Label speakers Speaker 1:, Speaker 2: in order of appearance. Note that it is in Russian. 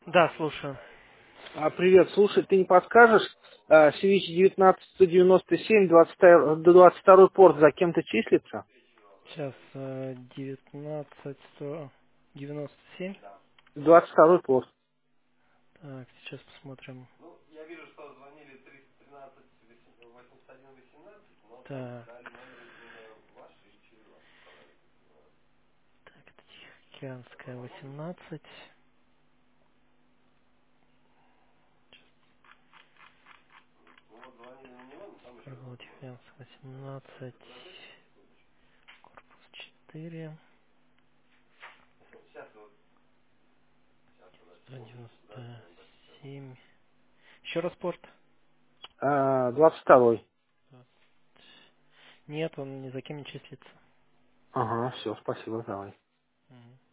Speaker 1: Да, слушаю.
Speaker 2: Привет, слушай, ты не подскажешь, Свич 19197, 22 порт за кем-то числится?
Speaker 1: Сейчас 19-197.
Speaker 2: 22 порт.
Speaker 1: Так, сейчас посмотрим. Так, так, это Тихоокеанская 18. Пробовал Тихоокеанская 18. Корпус 4. 197. Еще раз порт.
Speaker 2: 22.
Speaker 1: Нет, он ни за кем не числится.
Speaker 2: Ага, все, спасибо, давай.
Speaker 1: Мгм.